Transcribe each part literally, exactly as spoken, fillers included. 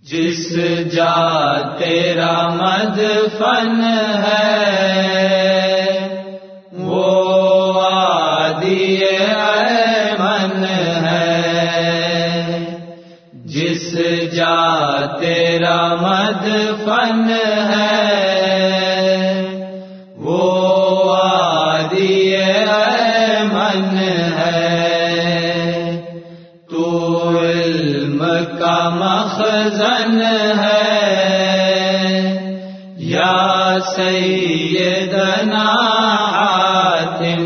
جس جا تیرا مدفن ہے وہ وادی ایمن ہے، جس جا تیرا مدفن ہے وہ وادی ایمن ہے، تو علم کا مخزن ہے یا سیدنا حاتم،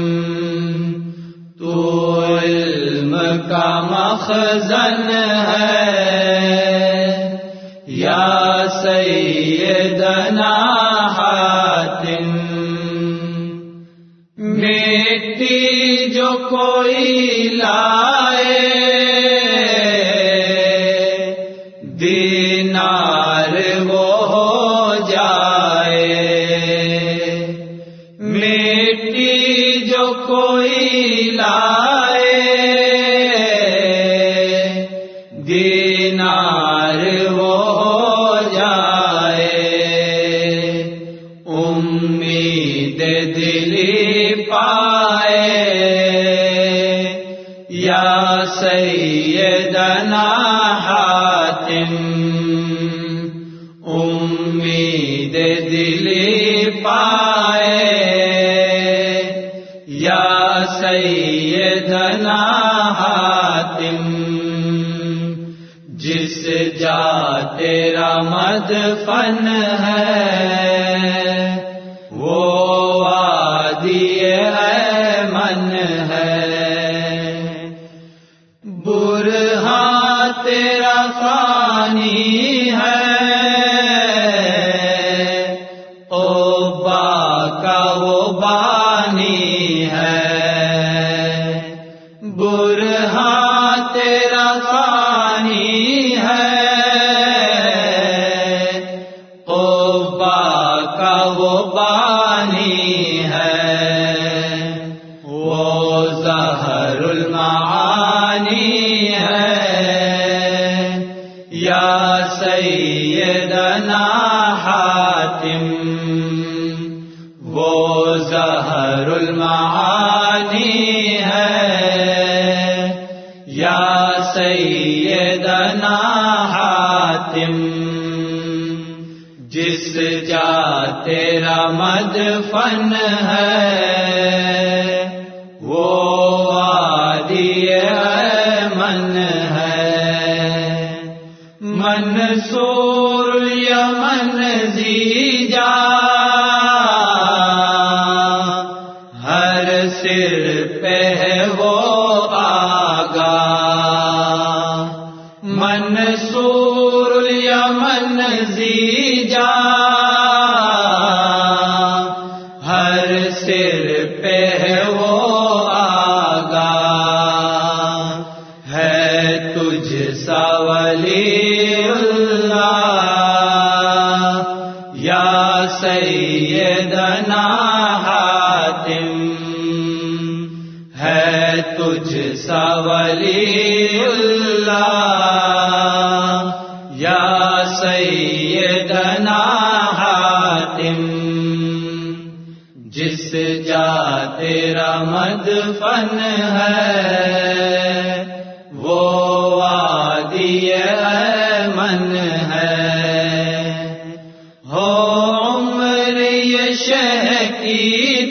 تو علم کا مخزن ہے یا سیدنا حاتم، مٹی جو کوئی لائے دینار وہ ہو جائے، مٹی جو کوئی لائے دینار وہ ہو جائے، امید دلی پائے یا سیدنا حاتم، امید دلی پائے یا سیدنا حاتم، جس جا تیرا مدفن ہے وہ وادی ایمن ہے، برہان تیرا فانی ہے قبا کا وہ بانی ہے، برہان تیرا فانی ہے قبا کا وہ بانی ہے، وہ ظہر المعانی ہے یا سیدنا حاتم، وہ ظہر المعانی ہے یا سیدنا حاتم، جس جا تیرا مدفن ہے وہ وادی ایمن ہے، منصور الیمن زیجا ہر سر پہ ہے وہ آگاہ، منصور الیمن زیجا ہر سر پہ ہے وہ آگاہ، ہے تجھ سا ولی اللہ یا سیدنا حاتم، ہے تجھ سا ولی اللہ یا سیدنا حاتم، جس جا تیرا مدفن ہے وہ وادی ایمن ہے، ہو عمر یہ شہ کی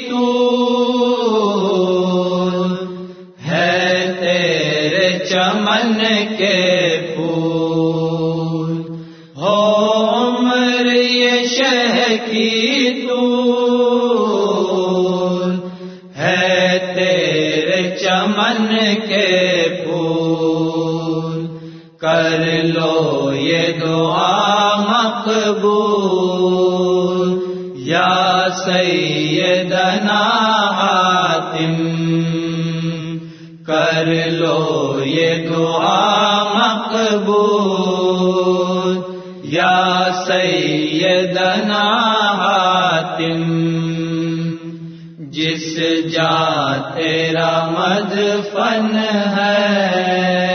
طول ہے تیرے چمن کے پھول، ہو عمر یہ شہ کی طول ہے تیرے چمن کے پھول، کر لو یہ دعا مقبول یا سیدنا حاتم، کر لو یہ دعا مقبول یا سیدنا حاتم، جس جا تیرا مدفن ہے